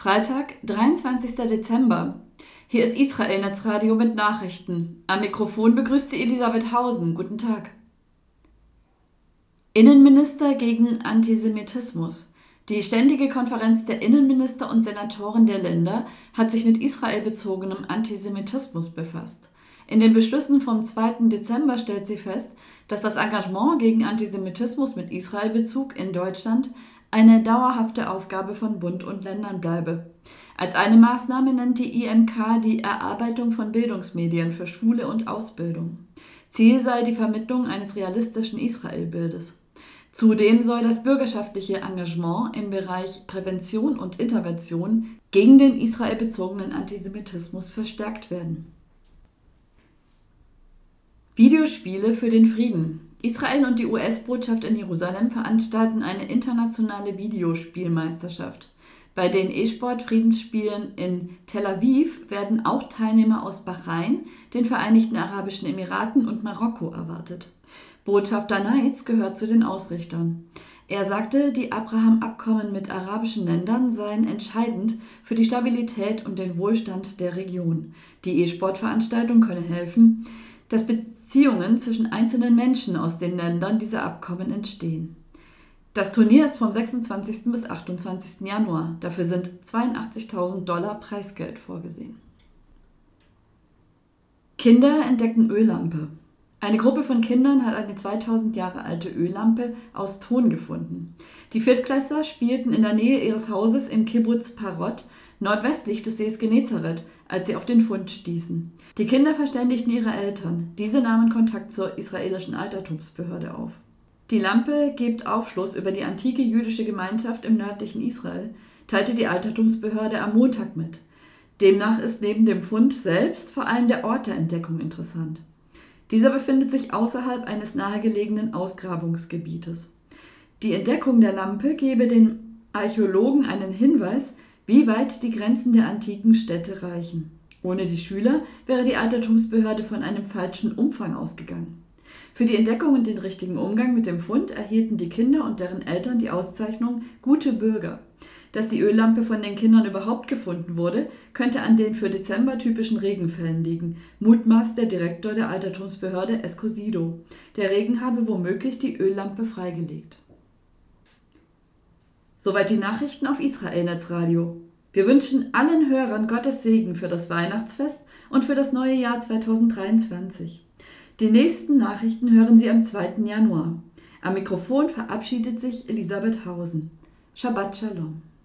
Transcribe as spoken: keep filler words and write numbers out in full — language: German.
Freitag, dreiundzwanzigster Dezember. Hier ist Israel Netzradio mit Nachrichten. Am Mikrofon begrüßt sie Elisabeth Hausen. Guten Tag. Innenminister gegen Antisemitismus. Die Ständige Konferenz der Innenminister und Senatoren der Länder hat sich mit israelbezogenem Antisemitismus befasst. In den Beschlüssen vom zweiten Dezember stellt sie fest, dass das Engagement gegen Antisemitismus mit Israelbezug in Deutschland eine dauerhafte Aufgabe von Bund und Ländern bleibe. Als eine Maßnahme nennt die I M K die Erarbeitung von Bildungsmedien für Schule und Ausbildung. Ziel sei die Vermittlung eines realistischen Israelbildes. Zudem soll das bürgerschaftliche Engagement im Bereich Prävention und Intervention gegen den israelbezogenen Antisemitismus verstärkt werden. Videospiele für den Frieden. Israel und die U S-Botschaft in Jerusalem veranstalten eine internationale Videospielmeisterschaft. Bei den E-Sport-Friedensspielen in Tel Aviv werden auch Teilnehmer aus Bahrain, den Vereinigten Arabischen Emiraten und Marokko erwartet. Botschafter Neitz gehört zu den Ausrichtern. Er sagte, die Abraham-Abkommen mit arabischen Ländern seien entscheidend für die Stabilität und den Wohlstand der Region. Die E-Sport-Veranstaltung könne helfen, dass Beziehungen zwischen einzelnen Menschen aus den Ländern dieser Abkommen entstehen. Das Turnier ist vom sechsundzwanzigsten bis achtundzwanzigsten Januar. Dafür sind zweiundachtzigtausend Dollar Preisgeld vorgesehen. Kinder entdecken Öllampe. Eine Gruppe von Kindern hat eine zweitausend Jahre alte Öllampe aus Ton gefunden. Die Viertklässler spielten in der Nähe ihres Hauses im Kibbuz Parot, nordwestlich des Sees Genezareth, als sie auf den Fund stießen. Die Kinder verständigten ihre Eltern. Diese nahmen Kontakt zur israelischen Altertumsbehörde auf. Die Lampe gibt Aufschluss über die antike jüdische Gemeinschaft im nördlichen Israel, teilte die Altertumsbehörde am Montag mit. Demnach ist neben dem Fund selbst vor allem der Ort der Entdeckung interessant. Dieser befindet sich außerhalb eines nahegelegenen Ausgrabungsgebietes. Die Entdeckung der Lampe gebe den Archäologen einen Hinweis, wie weit die Grenzen der antiken Städte reichen. Ohne die Schüler wäre die Altertumsbehörde von einem falschen Umfang ausgegangen. Für die Entdeckung und den richtigen Umgang mit dem Fund erhielten die Kinder und deren Eltern die Auszeichnung Gute Bürger. Dass die Öllampe von den Kindern überhaupt gefunden wurde, könnte an den für Dezember typischen Regenfällen liegen, mutmaßt der Direktor der Altertumsbehörde Escosido. Der Regen habe womöglich die Öllampe freigelegt. Soweit die Nachrichten auf Israel Netzradio. Wir wünschen allen Hörern Gottes Segen für das Weihnachtsfest und für das neue Jahr zweitausenddreiundzwanzig. Die nächsten Nachrichten hören Sie am zweiten Januar. Am Mikrofon verabschiedet sich Elisabeth Hausen. Shabbat Shalom.